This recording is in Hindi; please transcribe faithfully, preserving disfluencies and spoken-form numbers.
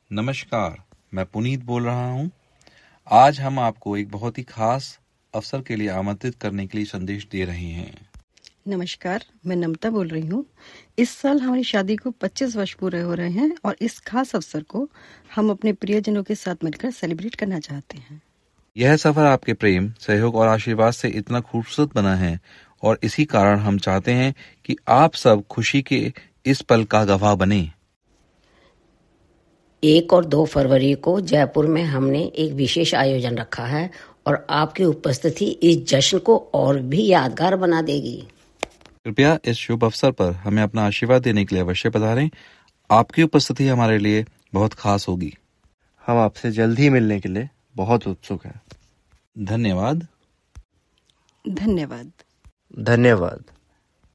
नमस्कार, मैं पुनीत बोल रहा हूँ। आज हम आपको एक बहुत ही खास अवसर के लिए आमंत्रित करने के लिए संदेश दे रहे हैं। नमस्कार, मैं नम्रता बोल रही हूँ। इस साल हमारी शादी को पच्चीस वर्ष पूरे हो रहे हैं और इस खास अवसर को हम अपने प्रियजनों के साथ मिलकर सेलिब्रेट करना चाहते हैं। यह सफर आपके प्रेम, सहयोग और आशीर्वाद से इतना खूबसूरत बना है और इसी कारण हम चाहते हैं कि आप सब खुशी के इस पल का गवाह बने। एक और दो फरवरी को जयपुर में हमने एक विशेष आयोजन रखा है और आपकी उपस्थिति इस जश्न को और भी यादगार बना देगी। कृपया इस शुभ अवसर पर हमें अपना आशीर्वाद देने के लिए अवश्य पधारें। आपकी उपस्थिति हमारे लिए बहुत खास होगी। हम आपसे जल्द ही मिलने के लिए बहुत उत्सुक हैं। धन्यवाद। धन्यवाद। धन्यवाद।